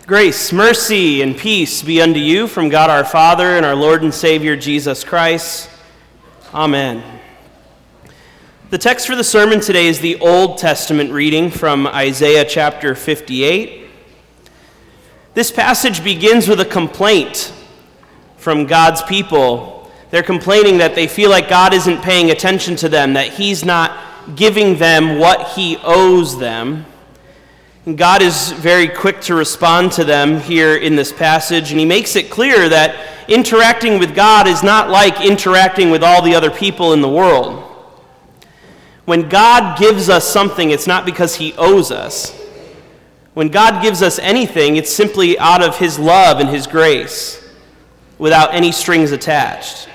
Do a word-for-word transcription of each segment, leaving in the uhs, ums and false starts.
Grace, mercy, and peace be unto you from God our Father and our Lord and Savior Jesus Christ. Amen. The text for the sermon today is the Old Testament reading from Isaiah chapter fifty-eight. This passage begins with a complaint from God's people. They're complaining that they feel like God isn't paying attention to them, that He's not giving them what He owes them. And God is very quick to respond to them here in this passage, and He makes it clear that interacting with God is not like interacting with all the other people in the world. When God gives us something, it's not because He owes us. When God gives us anything, it's simply out of His love and His grace, without any strings attached.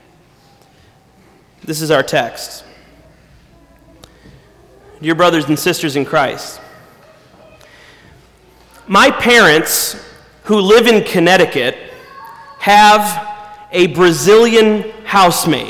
This is our text. Dear brothers and sisters in Christ, my parents, who live in Connecticut, have a Brazilian housemaid.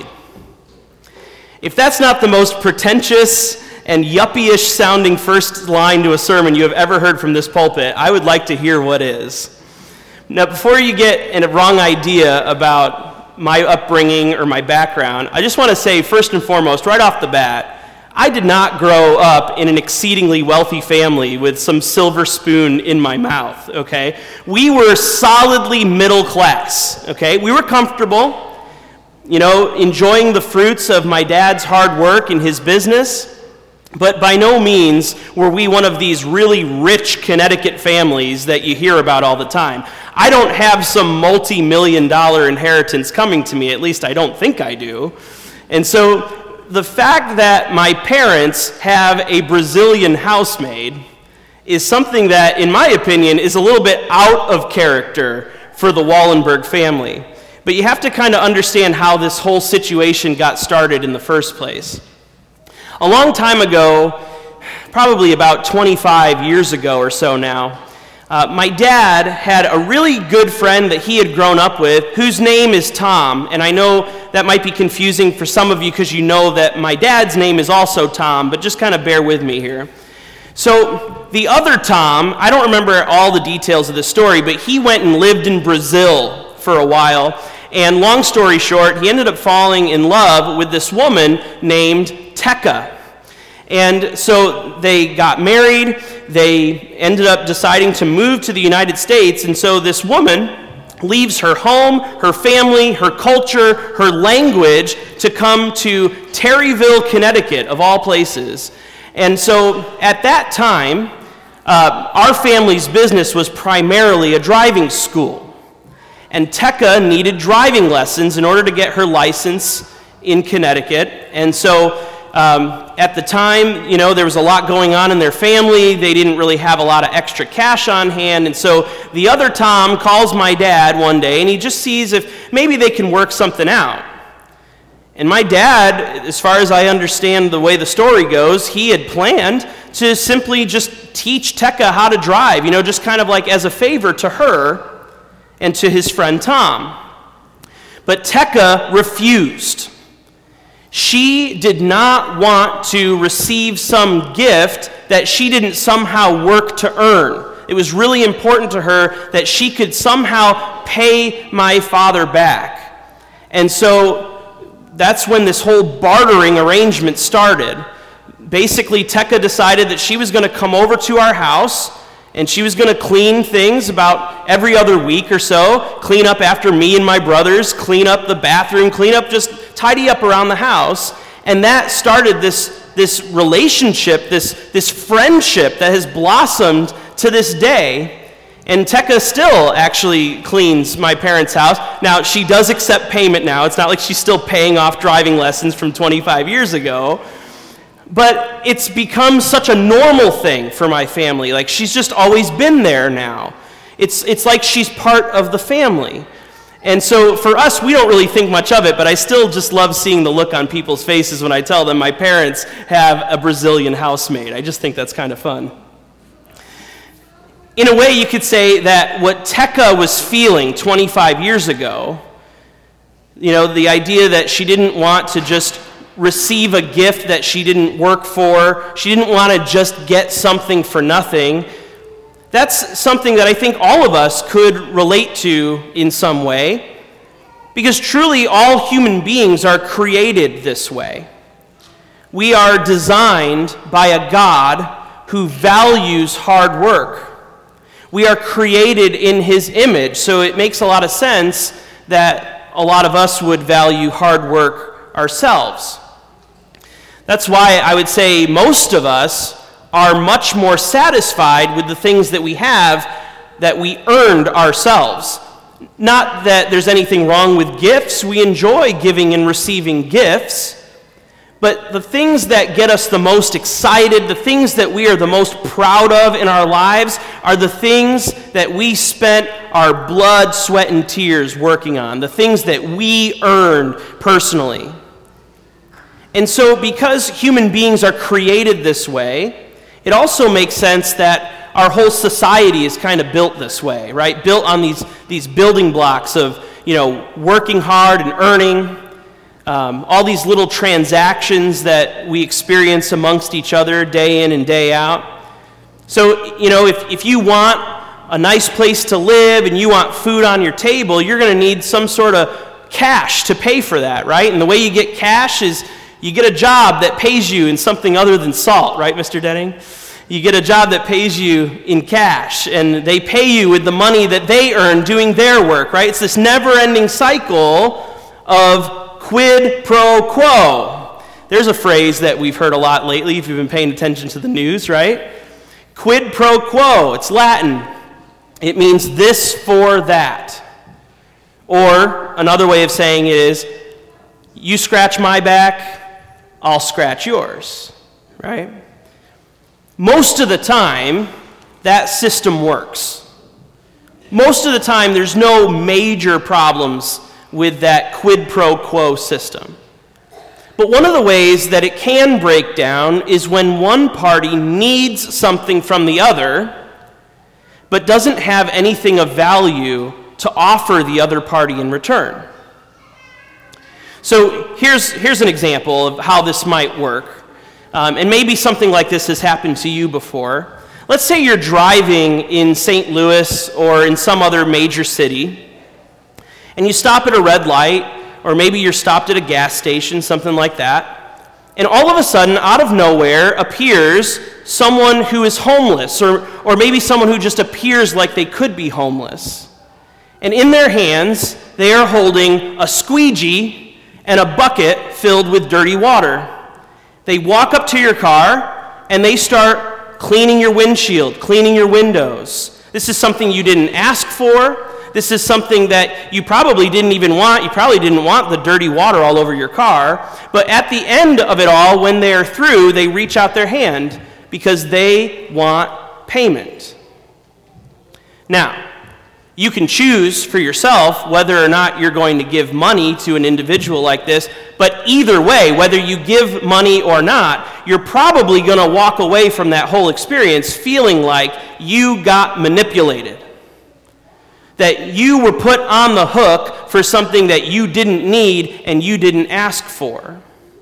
If that's not the most pretentious and yuppie-ish sounding first line to a sermon you have ever heard from this pulpit, I would like to hear what is. Now, before you get a wrong idea about my upbringing or my background, I just want to say, first and foremost, right off the bat, I did not grow up in an exceedingly wealthy family with some silver spoon in my mouth, okay? We were solidly middle class, okay? We were comfortable, you know, enjoying the fruits of my dad's hard work in his business, but by no means were we one of these really rich Connecticut families that you hear about all the time. I don't have some multi-million dollar inheritance coming to me, at least I don't think I do. And so the fact that my parents have a Brazilian housemaid is something that, in my opinion, is a little bit out of character for the Wallenberg family. But you have to kind of understand how this whole situation got started in the first place. A long time ago, probably about twenty-five years ago or so now, uh, my dad had a really good friend that he had grown up with, whose name is Tom, and I know that might be confusing for some of you because you know that my dad's name is also Tom, but just kind of bear with me here. So the other Tom, I don't remember all the details of the story, but he went and lived in Brazil for a while, and long story short, he ended up falling in love with this woman named Tekka. And so they got married, they ended up deciding to move to the United States, and so this woman leaves her home, her family, her culture, her language to come to Terryville, Connecticut, of all places. And so at that time, uh, our family's business was primarily a driving school. And Tekka needed driving lessons in order to get her license in Connecticut. And so um, at the time, you know, there was a lot going on in their family. They didn't really have a lot of extra cash on hand. And so the other Tom calls my dad one day, and he just sees if maybe they can work something out. And my dad, as far as I understand the way the story goes, he had planned to simply just teach Tekka how to drive, you know, just kind of like as a favor to her and to his friend Tom. But Tekka refused. She did not want to receive some gift that she didn't somehow work to earn. It was really important to her that she could somehow pay my father back. And so that's when this whole bartering arrangement started. Basically, Tekka decided that she was going to come over to our house, and she was going to clean things about every other week or so, clean up after me and my brothers, clean up the bathroom, clean up, just tidy up around the house. And that started this, this relationship, this, this friendship that has blossomed to this day. And Tekka still actually cleans my parents' house. Now, she does accept payment now. It's not like she's still paying off driving lessons from twenty-five years ago. But it's become such a normal thing for my family. Like, she's just always been there now. It's it's like she's part of the family. And so for us, we don't really think much of it, but I still just love seeing the look on people's faces when I tell them my parents have a Brazilian housemaid. I just think that's kind of fun. In a way, you could say that what Tekka was feeling twenty-five years ago, you know, the idea that she didn't want to just receive a gift that she didn't work for. She didn't want to just get something for nothing. That's something that I think all of us could relate to in some way, because truly all human beings are created this way. We are designed by a God who values hard work. We are created in his image, so it makes a lot of sense that a lot of us would value hard work ourselves. That's why I would say most of us are much more satisfied with the things that we have that we earned ourselves. Not that there's anything wrong with gifts. We enjoy giving and receiving gifts. But the things that get us the most excited, the things that we are the most proud of in our lives, are the things that we spent our blood, sweat, and tears working on, the things that we earned personally. And so because human beings are created this way, it also makes sense that our whole society is kind of built this way, right? Built on these, these building blocks of, you know, working hard and earning, um, all these little transactions that we experience amongst each other day in and day out. So, you know, if, if you want a nice place to live and you want food on your table, you're going to need some sort of cash to pay for that, right? And the way you get cash is you get a job that pays you in something other than salt, right, Mister Denning? You get a job that pays you in cash, and they pay you with the money that they earn doing their work, right? It's this never-ending cycle of quid pro quo. There's a phrase that we've heard a lot lately if you've been paying attention to the news, right? Quid pro quo, it's Latin. It means this for that. Or another way of saying it is, you scratch my back, I'll scratch yours, right? Most of the time, that system works. Most of the time, there's no major problems with that quid pro quo system. But one of the ways that it can break down is when one party needs something from the other, but doesn't have anything of value to offer the other party in return. So here's, here's an example of how this might work. Um, and maybe something like this has happened to you before. Let's say you're driving in Saint Louis or in some other major city, and you stop at a red light, or maybe you're stopped at a gas station, something like that, and all of a sudden, out of nowhere, appears someone who is homeless, or, or maybe someone who just appears like they could be homeless. And in their hands, they are holding a squeegee and a bucket filled with dirty water. They walk up to your car, and they start cleaning your windshield, cleaning your windows. This is something you didn't ask for. This is something that you probably didn't even want. You probably didn't want the dirty water all over your car. But at the end of it all, when they are through, they reach out their hand because they want payment. Now, you can choose for yourself whether or not you're going to give money to an individual like this, but either way, whether you give money or not, you're probably going to walk away from that whole experience feeling like you got manipulated, that you were put on the hook for something that you didn't need and you didn't ask for.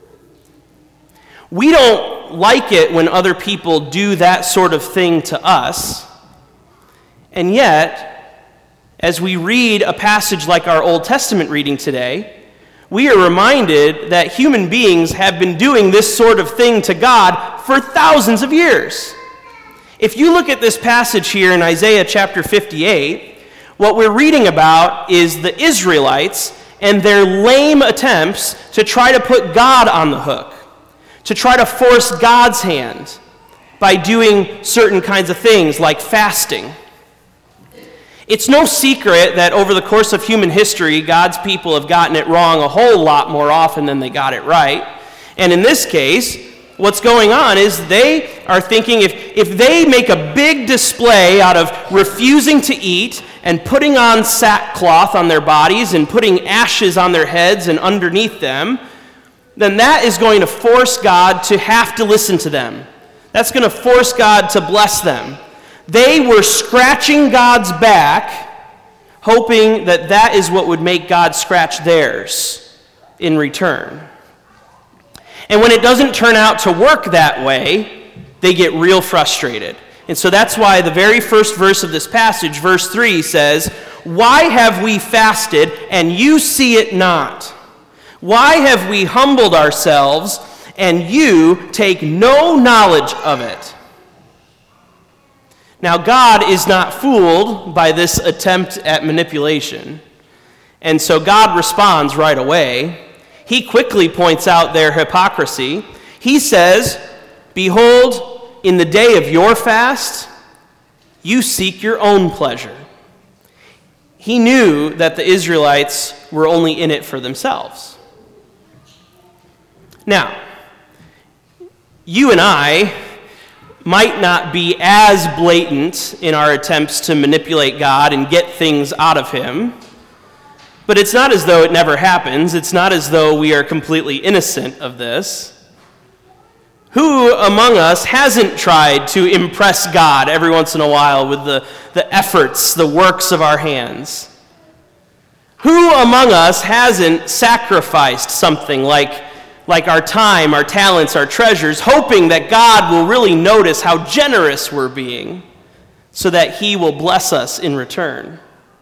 We don't like it when other people do that sort of thing to us, and yet, as we read a passage like our Old Testament reading today, we are reminded that human beings have been doing this sort of thing to God for thousands of years. If you look at this passage here in Isaiah chapter fifty-eight, what we're reading about is the Israelites and their lame attempts to try to put God on the hook, to try to force God's hand by doing certain kinds of things like fasting. It's no secret that over the course of human history, God's people have gotten it wrong a whole lot more often than they got it right. And in this case, what's going on is they are thinking if, if they make a big display out of refusing to eat and putting on sackcloth on their bodies and putting ashes on their heads and underneath them, then that is going to force God to have to listen to them. That's going to force God to bless them. They were scratching God's back, hoping that that is what would make God scratch theirs in return. And when it doesn't turn out to work that way, they get real frustrated. And so that's why the very first verse of this passage, verse three, says, "Why have we fasted, and you see it not? Why have we humbled ourselves, and you take no knowledge of it?" Now, God is not fooled by this attempt at manipulation. And so God responds right away. He quickly points out their hypocrisy. He says, "Behold, in the day of your fast, you seek your own pleasure." He knew that the Israelites were only in it for themselves. Now, you and I might not be as blatant in our attempts to manipulate God and get things out of him, but it's not as though it never happens. It's not as though we are completely innocent of this. Who among us hasn't tried to impress God every once in a while with the, the efforts, the works of our hands? Who among us hasn't sacrificed something like, like our time, our talents, our treasures, hoping that God will really notice how generous we're being so that he will bless us in return?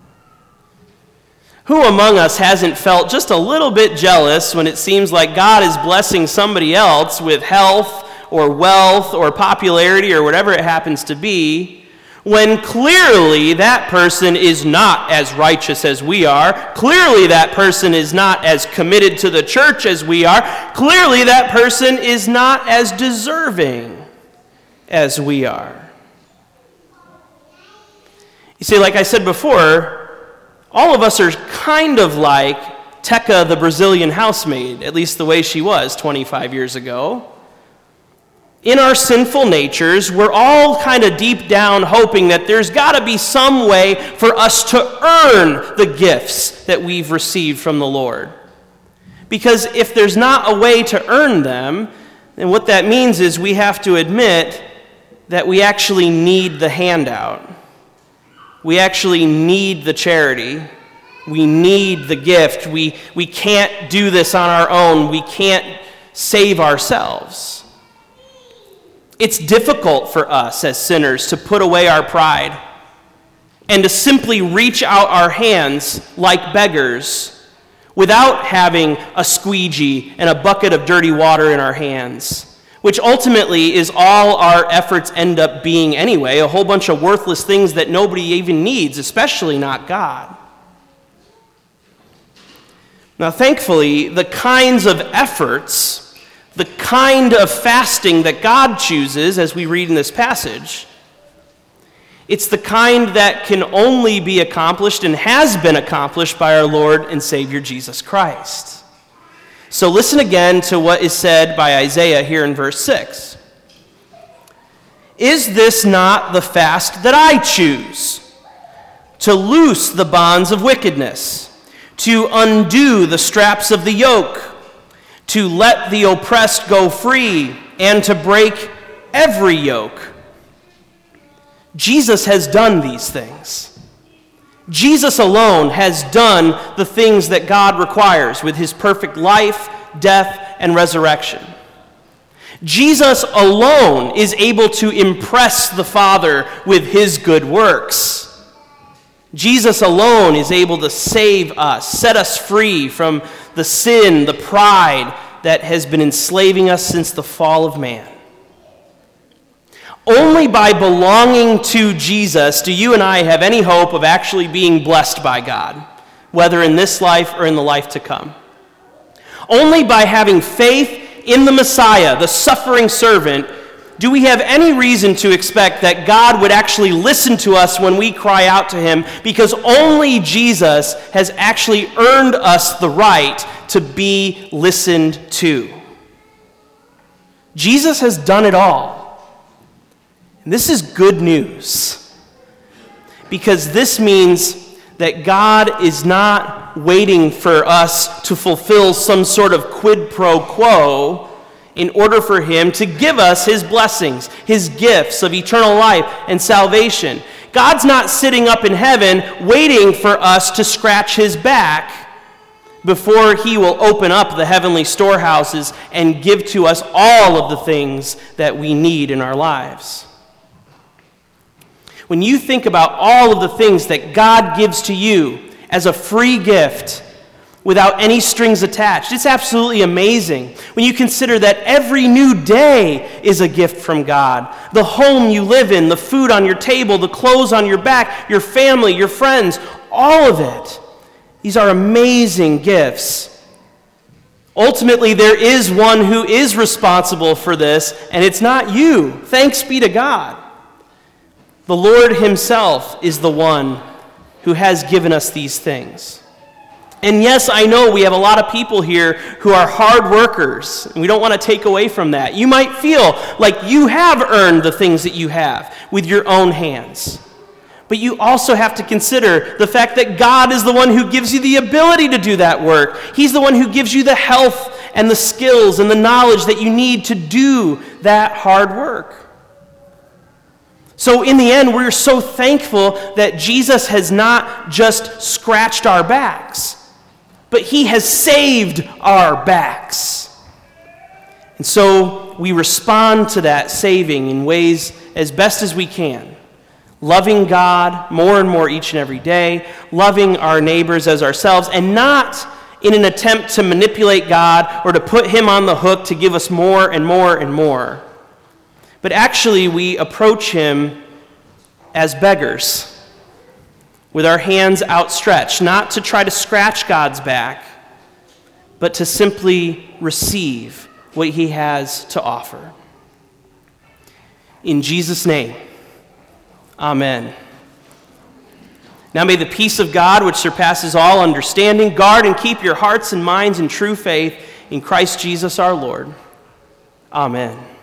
Who among us hasn't felt just a little bit jealous when it seems like God is blessing somebody else with health or wealth or popularity or whatever it happens to be, when clearly that person is not as righteous as we are, clearly that person is not as committed to the church as we are, clearly that person is not as deserving as we are? You see, like I said before, all of us are kind of like Tekka, the Brazilian housemaid, at least the way she was twenty-five years ago. In our sinful natures, we're all kind of deep down hoping that there's got to be some way for us to earn the gifts that we've received from the Lord. Because if there's not a way to earn them, then what that means is we have to admit that we actually need the handout. We actually need the charity. We need the gift. We, we can't do this on our own. We can't save ourselves. It's difficult for us as sinners to put away our pride and to simply reach out our hands like beggars without having a squeegee and a bucket of dirty water in our hands, which ultimately is all our efforts end up being anyway, a whole bunch of worthless things that nobody even needs, especially not God. Now, thankfully, the kinds of efforts, the kind of fasting that God chooses, as we read in this passage, it's the kind that can only be accomplished and has been accomplished by our Lord and Savior Jesus Christ. So listen again to what is said by Isaiah here in verse six. "Is this not the fast that I choose? To loose the bonds of wickedness, to undo the straps of the yoke, to let the oppressed go free, and to break every yoke." Jesus has done these things. Jesus alone has done the things that God requires with his perfect life, death, and resurrection. Jesus alone is able to impress the Father with his good works. Jesus alone is able to save us, set us free from the sin, the pride that has been enslaving us since the fall of man. Only by belonging to Jesus do you and I have any hope of actually being blessed by God, whether in this life or in the life to come. Only by having faith in the Messiah, the suffering servant, do we have any reason to expect that God would actually listen to us when we cry out to him, because only Jesus has actually earned us the right to be listened to. Jesus has done it all. And this is good news, because this means that God is not waiting for us to fulfill some sort of quid pro quo in order for him to give us his blessings, his gifts of eternal life and salvation. God's not sitting up in heaven waiting for us to scratch his back before he will open up the heavenly storehouses and give to us all of the things that we need in our lives. when you think about all of the things that God gives to you as a free gift without any strings attached, it's absolutely amazing when you consider that every new day is a gift from God. The home you live in, the food on your table, the clothes on your back, your family, your friends, all of it. These are amazing gifts. Ultimately, there is one who is responsible for this, and it's not you. Thanks be to God. The Lord himself is the one who has given us these things. And yes, I know we have a lot of people here who are hard workers, and we don't want to take away from that. You might feel like you have earned the things that you have with your own hands. But you also have to consider the fact that God is the one who gives you the ability to do that work. He's the one who gives you the health and the skills and the knowledge that you need to do that hard work. So in the end, we're so thankful that Jesus has not just scratched our backs, but he has saved our backs. And so we respond to that saving in ways as best as we can. Loving God more and more each and every day, loving our neighbors as ourselves, and not in an attempt to manipulate God or to put him on the hook to give us more and more and more. But actually, we approach him as beggars, with our hands outstretched, not to try to scratch God's back, but to simply receive what he has to offer. In Jesus' name, amen. Now may the peace of God, which surpasses all understanding, guard and keep your hearts and minds in true faith in Christ Jesus our Lord. Amen.